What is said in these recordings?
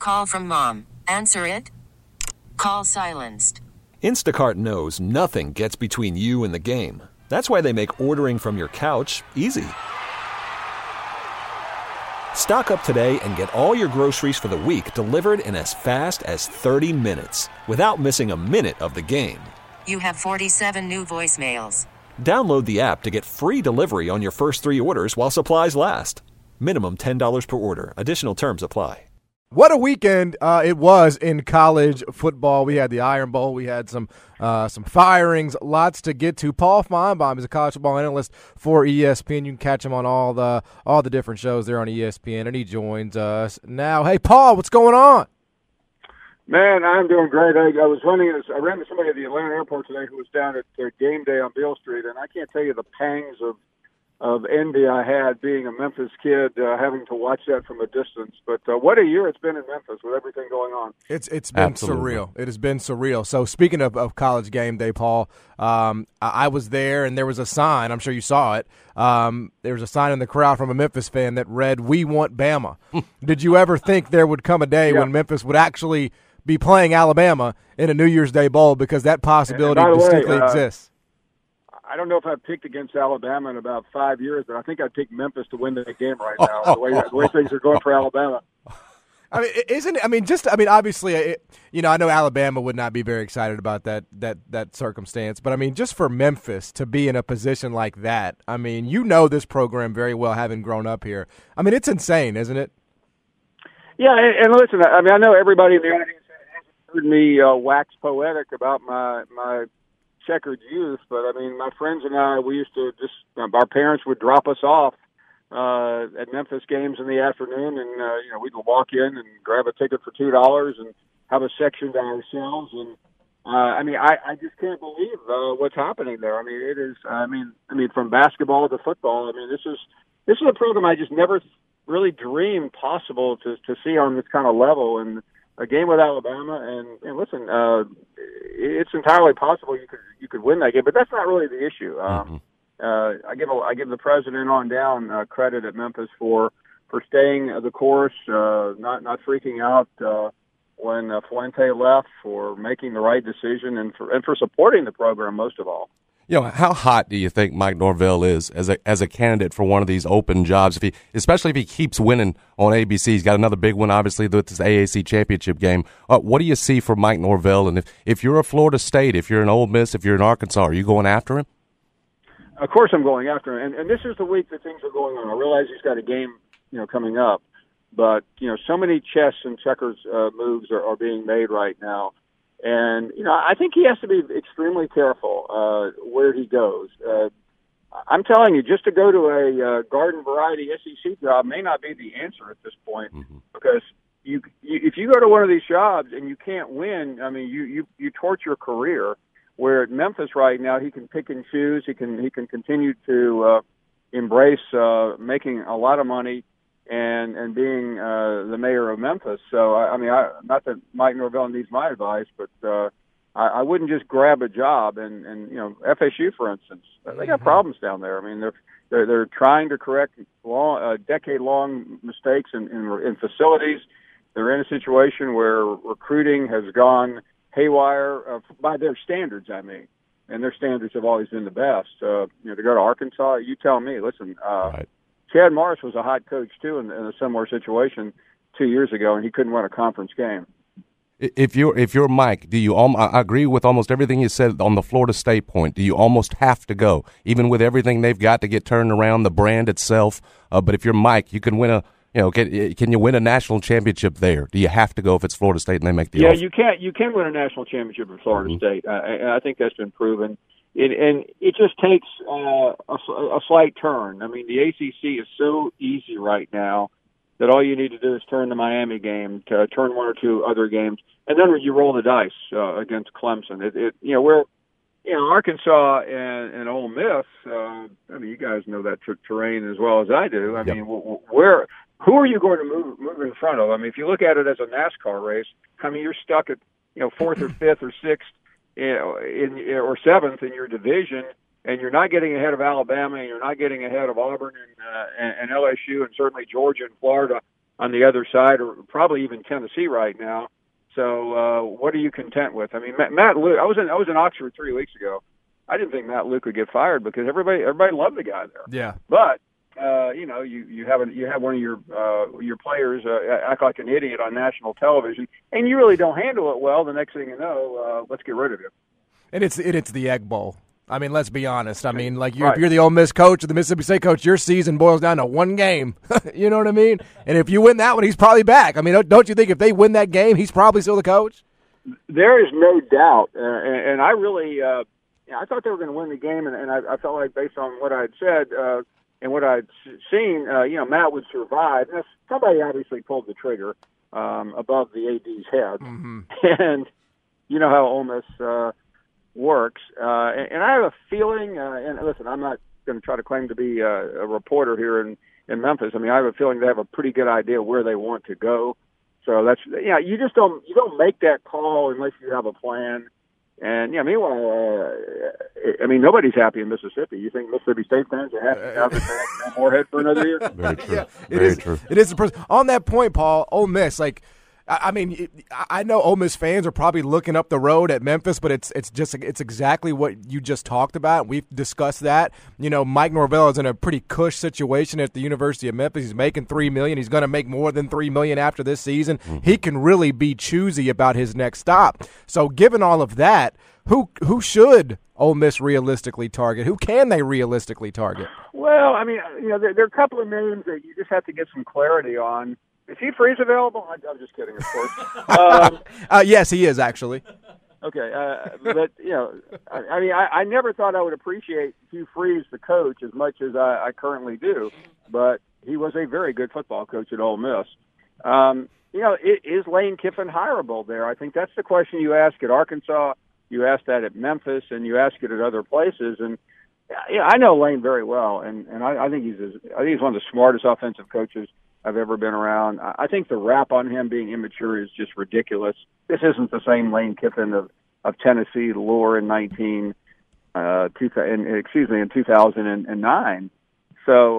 Call from mom. Answer it. Call silenced. Instacart knows nothing gets between you and the game. That's why they make ordering from your couch easy. Stock up today and get all your groceries for the week delivered in as fast as 30 minutes without missing a minute of the game. You have 47 new voicemails. Download the app to get free delivery on your first 3 orders while supplies last. Minimum $10 per order. Additional terms apply. What a weekend it was in college football. We had the Iron Bowl. We had some firings, lots to get to. Paul Feinbaum is a college football analyst for ESPN. You can catch him on all the different shows there on ESPN, and he joins us now. Hey, Paul, what's going on? Man, I'm doing great. I ran into somebody at the Atlanta airport today who was down at their game day on Beale Street, and I can't tell you the pangs of envy I had being a Memphis kid, having to watch that from a distance. But what a year it's been in Memphis with everything going on. It's been surreal. It has been surreal. So speaking of college game day, Paul, I was there, and there was a sign. I'm sure you saw it. There was a sign in the crowd from a Memphis fan that read, "We want Bama." Did you ever think there would come a day when Memphis would actually be playing Alabama in a New Year's Day Bowl, because that possibility distinctly exists? I don't know if I've picked against Alabama in about 5 years, but I think I'd pick Memphis to win the game right now, the way things are going for Alabama. I mean, isn't it? I mean, obviously, I know Alabama would not be very excited about that circumstance, but I mean, just for Memphis to be in a position like that, I mean, this program very well, having grown up here. I mean, it's insane, isn't it? Yeah, and listen, I mean, I know everybody in the audience hasn't heard me wax poetic about my checkered youth, but I mean, my friends and I, we used to our parents would drop us off at Memphis games in the afternoon, and we'd walk in and grab a ticket for $2 and have a section to ourselves. And I mean, I just can't believe what's happening there. I mean, it is. I mean, from basketball to football. I mean, this is a program I just never really dreamed possible to see on this kind of level. And a game with Alabama, and listen, it's entirely possible you could win that game, but that's not really the issue. I give the president on down credit at Memphis for staying the course, not freaking out when Fuente left, for making the right decision, and for supporting the program most of all. How hot do you think Mike Norvell is as a candidate for one of these open jobs? Especially if he keeps winning on ABC, he's got another big one, obviously, with this AAC championship game. What do you see for Mike Norvell? And if you're a Florida State, if you're an Ole Miss, if you're in Arkansas, are you going after him? Of course, I'm going after him, and this is the week that things are going on. I realize he's got a game, coming up, but so many chess and checkers moves are being made right now. And, I think he has to be extremely careful where he goes. I'm telling you, just to go to a garden variety SEC job may not be the answer at this point, because if you go to one of these jobs and you can't win, I mean, you torch your career. Where at Memphis right now, he can pick and choose. He can continue to embrace making a lot of money and being the mayor of Memphis. So, not that Mike Norvell needs my advice, but I wouldn't just grab a job. And FSU, for instance, they got problems down there. I mean, they're trying to correct decade-long mistakes in facilities. They're in a situation where recruiting has gone haywire by their standards, and their standards have always been the best. To go to Arkansas, you tell me. Listen, right. Chad Morris was a hot coach too in a similar situation 2 years ago, and he couldn't win a conference game. If you're Mike, do you? I agree with almost everything you said on the Florida State point. Do you almost have to go, even with everything they've got to get turned around, the brand itself? But if you're Mike, you can win can you win a national championship there? Do you have to go if it's Florida State and they make the offer? Yeah, you can win a national championship in Florida State. I think that's been proven. And it just takes a slight turn. I mean, the ACC is so easy right now that all you need to do is turn the Miami game, to turn one or two other games, and then you roll the dice against Clemson. Arkansas and Ole Miss. You guys know that terrain as well as I do. I mean, who are you going to move in front of? I mean, if you look at it as a NASCAR race, I mean, you're stuck at fourth or fifth or sixth or seventh in your division, and you're not getting ahead of Alabama, and you're not getting ahead of Auburn and LSU, and certainly Georgia and Florida. on the other side, or probably even Tennessee right now. So what are you content with? I mean, Matt Luke. I was in Oxford 3 weeks ago. I didn't think Matt Luke would get fired because everybody loved the guy there. Yeah. But you have one of your players act like an idiot on national television, and you really don't handle it well. The next thing you know, let's get rid of you. And it's the Egg Bowl. I mean, let's be honest. I mean, like if you're the Ole Miss coach or the Mississippi State coach, your season boils down to one game. You know what I mean? And if you win that one, he's probably back. I mean, don't you think if they win that game, he's probably still the coach? There is no doubt, and I really, I thought they were going to win the game, and I felt like based on what I had said and what I'd seen, Matt would survive. Now, somebody obviously pulled the trigger above the AD's head, and you know how Ole Miss works. And I have a feeling, and listen, I'm not going to try to claim to be a reporter here in Memphis. I mean, I have a feeling they have a pretty good idea where they want to go. So that's, you just don't make that call unless you have a plan. And meanwhile, nobody's happy in Mississippi. You think Mississippi State fans are happy to have the Moorhead for another year? Very true. Very true. It is. On that point, Paul, Ole Miss, I know Ole Miss fans are probably looking up the road at Memphis, but it's exactly what you just talked about. We've discussed that. Mike Norvell is in a pretty cush situation at the University of Memphis. He's making $3 million. He's going to make more than $3 million after this season. He can really be choosy about his next stop. So, given all of that, who should Ole Miss realistically target? Who can they realistically target? Well, I mean, there are a couple of names that you just have to get some clarity on. Is Hugh Freeze available? I'm just kidding, of course. Yes, he is, actually. Okay. But, I never thought I would appreciate Hugh Freeze, the coach, as much as I currently do. But he was a very good football coach at Ole Miss. Is Lane Kiffin hireable there? I think that's the question you ask at Arkansas. You ask that at Memphis, and you ask it at other places. And I know Lane very well, and I think he's one of the smartest offensive coaches I've ever been around. I think the rap on him being immature is just ridiculous. This isn't the same Lane Kiffin of Tennessee lore in 2009. So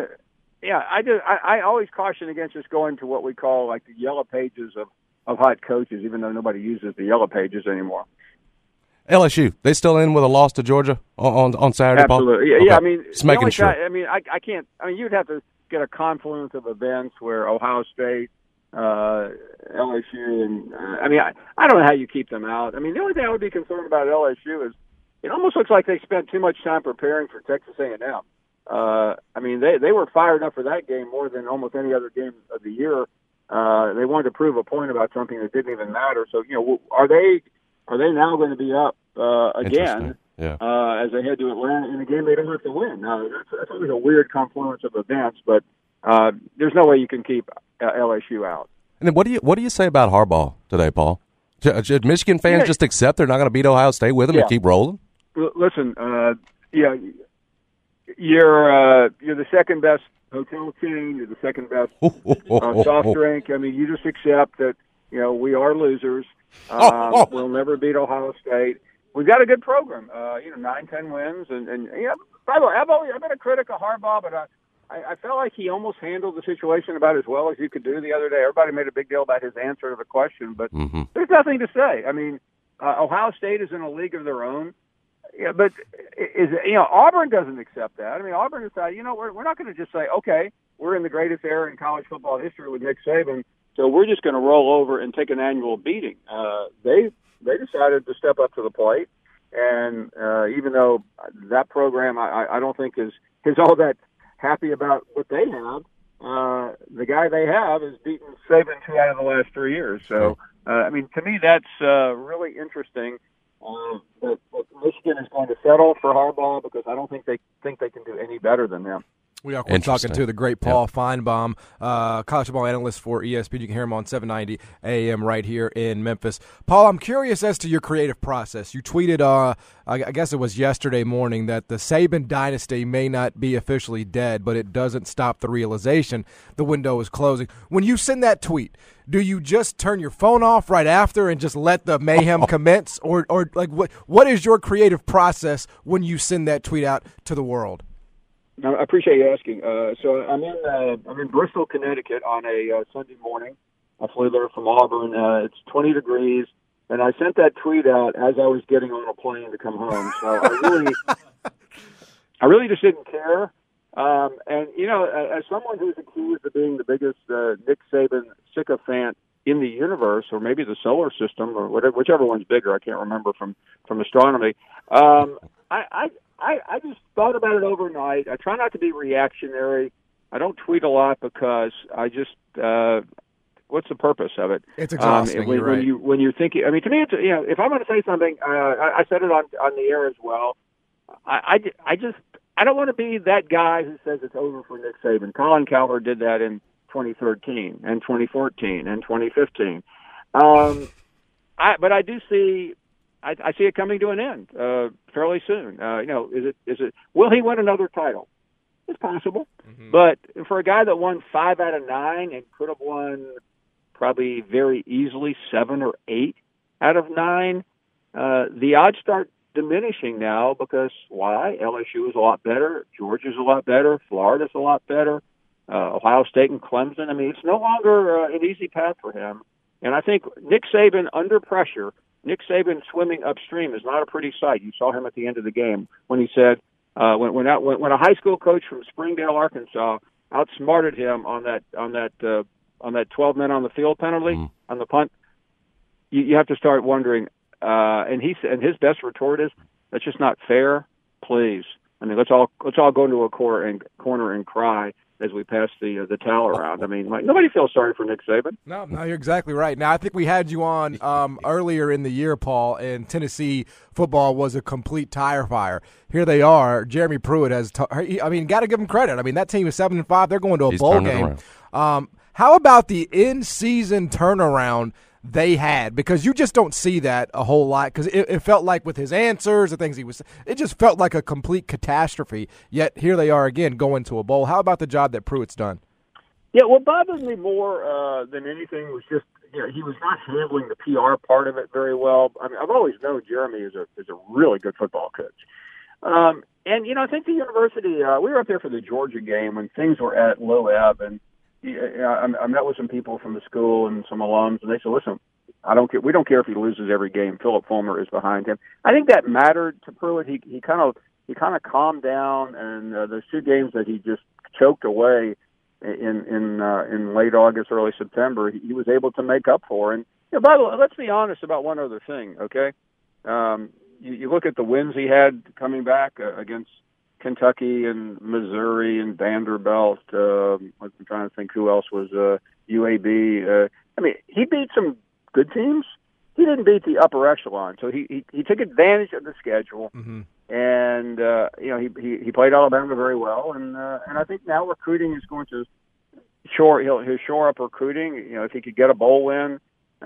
I always caution against just going to what we call like the yellow pages of hot coaches, even though nobody uses the yellow pages anymore. LSU, they still in with a loss to Georgia on Saturday, Absolutely. Paul? Yeah, okay. I mean, just making sure. I can't. I mean, you'd have to get a confluence of events where Ohio State, LSU, and I don't know how you keep them out. I mean, the only thing I would be concerned about at LSU is it almost looks like they spent too much time preparing for Texas A&M. They were fired up for that game more than almost any other game of the year. They wanted to prove a point about something that didn't even matter. So, are they now going to be up again as they head to Atlanta in a game they don't have to win? That's always a weird confluence of events, but there's no way you can keep LSU out. And then what do you say about Harbaugh today, Paul? Should Michigan fans just accept they're not going to beat Ohio State with them and keep rolling? Listen, you're the second best hotel chain. You're the second best soft drink. I mean, you just accept that we are losers. We'll never beat Ohio State. We've got a good program. 9-10 wins, and by the way, I've been a critic of Harbaugh, but I felt like he almost handled the situation about as well as you could do the other day. Everybody made a big deal about his answer to the question, but there's nothing to say. I mean, Ohio State is in a league of their own. Yeah, but Auburn doesn't accept that. I mean, Auburn decided, we're not going to just say, okay, we're in the greatest era in college football history with Nick Saban, so we're just going to roll over and take an annual beating. They decided to step up to the plate, and even though that program I don't think is all that happy about what they have, the guy they have has beaten Saban 2 out of the last 3 years. So, to me, that's really interesting. But Michigan is going to settle for Harbaugh because I don't think they can do any better than them. We are talking to the great Paul Feinbaum, college football analyst for ESPN. You can hear him on 790 AM right here in Memphis. Paul, I'm curious as to your creative process. You tweeted, I guess it was yesterday morning, that the Saban dynasty may not be officially dead, but it doesn't stop the realization the window is closing. When you send that tweet, do you just turn your phone off right after and just let the mayhem commence? Or like what is your creative process when you send that tweet out to the world? No, I appreciate you asking. So I'm in Bristol, Connecticut on a Sunday morning. I flew there from Auburn. It's 20 degrees, and I sent that tweet out as I was getting on a plane to come home. So I really just didn't care. And as someone who's accused of being the biggest Nick Saban sycophant in the universe, or maybe the solar system, or whatever, whichever one's bigger, I can't remember from astronomy. I just thought about it overnight. I try not to be reactionary. I don't tweet a lot because I just what's the purpose of it? It's exhausting. When you're thinking. I mean, to me, it's if I'm going to say something, I said it on the air as well. I don't want to be that guy who says it's over for Nick Saban. Colin Cowherd did that in 2013 and 2014 and 2015. But I do see. I see it coming to an end fairly soon. Is it? Will he win another title? It's possible, but for a guy that won 5 out of 9 and could have won probably very easily 7 or 8 out of 9, the odds start diminishing now because why? LSU is a lot better, Georgia's a lot better, Florida's a lot better, Ohio State and Clemson. I mean, it's no longer an easy path for him, and I think Nick Saban under pressure. Nick Saban swimming upstream is not a pretty sight. You saw him at the end of the game when he said, when a high school coach from Springdale, Arkansas, outsmarted him on that 12 men on the field penalty on the punt. You have to start wondering. And his best retort is, "That's just not fair. Please, I mean, let's all go into a corner and cry." As we pass the towel around. I mean, nobody feels sorry for Nick Saban. No, you're exactly right. Now, I think we had you on earlier in the year, Paul, and Tennessee football was a complete tire fire. Here they are. Jeremy Pruitt has got to give him credit. I mean, that team is 7-5. They're going to a bowl game. How about the in-season turnaround they had? Because you just don't see that a whole lot, because it felt like with his answers, the things he was, it just felt like a complete catastrophe, yet here they are again going to a bowl. How about the job that Pruitt's done? Yeah, what bothered me more than anything was just, he was not handling the PR part of it very well. I mean, I've always known Jeremy is a really good football coach. And, I think the university, we were up there for the Georgia game when things were at low ebb, and I met with some people from the school and some alums, and they said, "Listen, I don't care. We don't care if he loses every game. Philip Fulmer is behind him." I think that mattered to Pruitt. He kind of calmed down, and those 2 games that he just choked away in late August, early September, he was able to make up for. And by the way, let's be honest about one other thing, okay? You look at the wins he had coming back against Kentucky and Missouri and Vanderbilt. I'm trying to think who else was UAB. I mean, he beat some good teams. He didn't beat the upper echelon, so he took advantage of the schedule, and he played Alabama very well. And I think now recruiting is going to he'll shore up recruiting. If he could get a bowl win.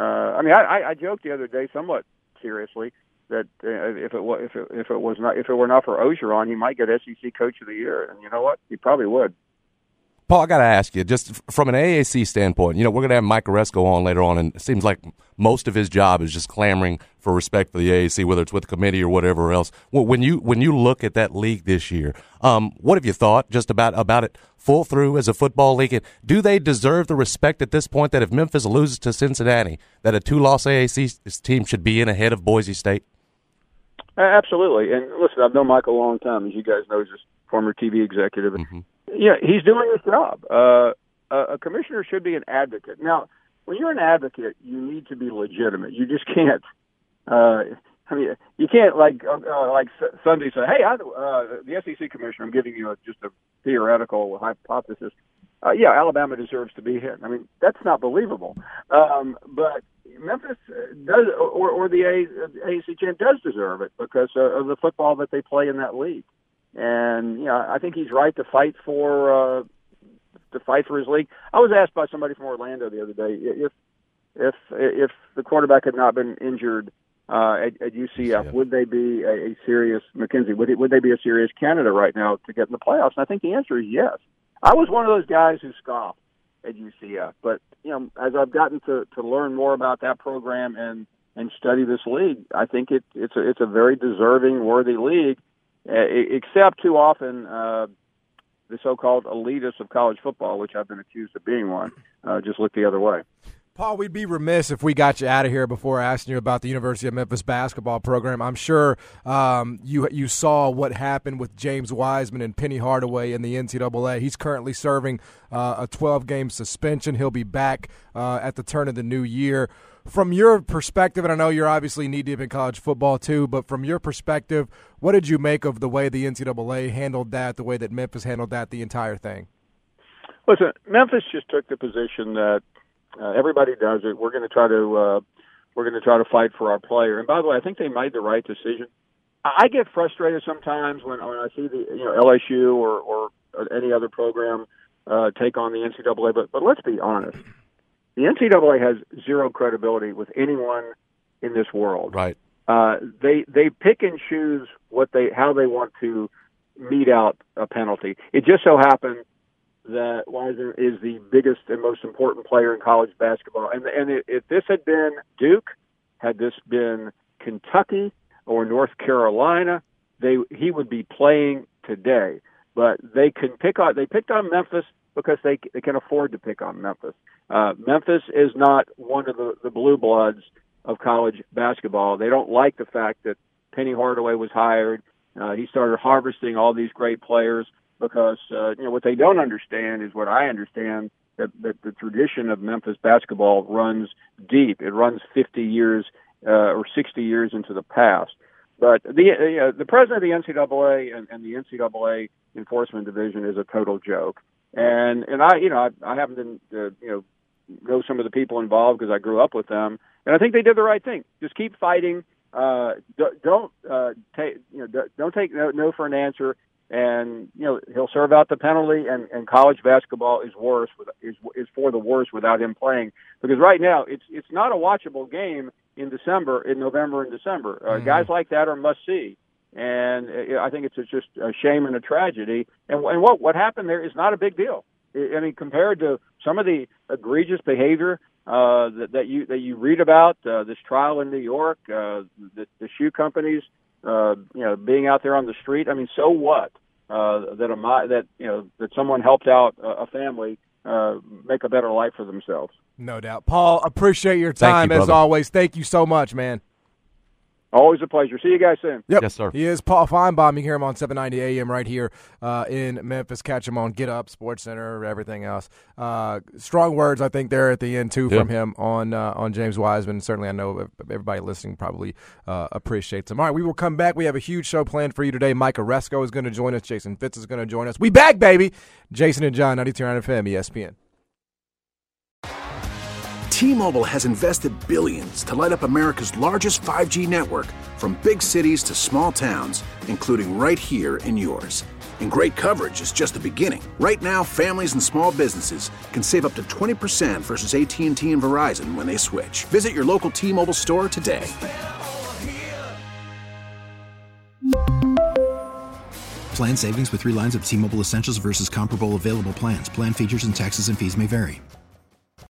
I joked the other day, somewhat seriously, that if it were not for Orgeron, he might get SEC Coach of the Year, and you know what? He probably would. Paul, I got to ask you, just from an AAC standpoint, we're going to have Mike Oresco on later on, and it seems like most of his job is just clamoring for respect for the AAC, whether it's with the committee or whatever else. When you look at that league this year, what have you thought just about it full through as a football league? And do they deserve the respect at this point that if Memphis loses to Cincinnati, that a 2-loss AAC team should be in ahead of Boise State? Absolutely. And listen, I've known Michael a long time. As you guys know, he's a former TV executive. And, he's doing his job. A commissioner should be an advocate. Now, when you're an advocate, you need to be legitimate. You just can't. You can't like Sunday say, "Hey, the SEC commissioner. I'm giving you just a theoretical hypothesis. Alabama deserves to be here." I mean, that's not believable. But Memphis does, or the AAC champ does deserve it because of the football that they play in that league. And I think he's right to fight for his league. I was asked by somebody from Orlando the other day if the quarterback had not been injured at UCF, would they be a serious McKenzie? Would they be a serious candidate right now to get in the playoffs? And I think the answer is yes. I was one of those guys who scoffed at UCF, but as I've gotten to learn more about that program and study this league, I think it's a very deserving, worthy league. Except too often, the so-called elitists of college football, which I've been accused of being one, just look the other way. Paul, we'd be remiss if we got you out of here before asking you about the University of Memphis basketball program. I'm sure you saw what happened with James Wiseman and Penny Hardaway in the NCAA. He's currently serving a 12-game suspension. He'll be back at the turn of the new year. From your perspective, and I know you're obviously knee-deep in college football too, but from your perspective, what did you make of the way the NCAA handled that, the way that Memphis handled that, the entire thing? Listen, Memphis just took the position that everybody does it. We're going to try to fight for our player. And by the way, I think they made the right decision. I get frustrated sometimes when I see the LSU or any other program take on the NCAA. But let's be honest, the NCAA has zero credibility with anyone in this world. Right. They pick and choose how they want to mete out a penalty. It just so happened that Wiseman is the biggest and most important player in college basketball. And if this had been Duke, had this been Kentucky or North Carolina, he would be playing today. But they picked on Memphis because they can afford to pick on Memphis. Memphis is not one of the blue bloods of college basketball. They don't like the fact that Penny Hardaway was hired. He started harvesting all these great players. Because what they don't understand is what I understand, that the tradition of Memphis basketball runs deep. It runs 50 years or 60 years into the past. But the president of the NCAA and the NCAA enforcement division is a total joke. And I happen to know some of the people involved because I grew up with them, and I think they did the right thing. Just keep fighting. Don't take no for an answer. And he'll serve out the penalty, and college basketball is for the worse without him playing, because right now it's not a watchable game in November and December. Guys like that are must see, and I think it's just a shame and a tragedy. And what happened there is not a big deal. I mean, compared to some of the egregious behavior that you read about, this trial in New York, the shoe companies. Being out there on the street. I mean, so what? That someone helped out a family make a better life for themselves. No doubt. Paul, appreciate your time as always. Thank you so much, man. Always a pleasure. See you guys soon. Yep. Yes, sir. He is Paul Feinbaum. You can hear him on 790 AM right here in Memphis. Catch him on Get Up, Sports Center, everything else. Strong words, I think, there at the end, too, from him on James Wiseman. Certainly, I know everybody listening probably appreciates him. All right, we will come back. We have a huge show planned for you today. Mike Oresco is going to join us. Jason Fitz is going to join us. We back, baby. Jason and John, 92.9 FM, ESPN. T-Mobile has invested billions to light up America's largest 5G network, from big cities to small towns, including right here in yours. And great coverage is just the beginning. Right now, families and small businesses can save up to 20% versus AT&T and Verizon when they switch. Visit your local T-Mobile store today. Plan savings with 3 lines of T-Mobile Essentials versus comparable available plans. Plan features and taxes and fees may vary.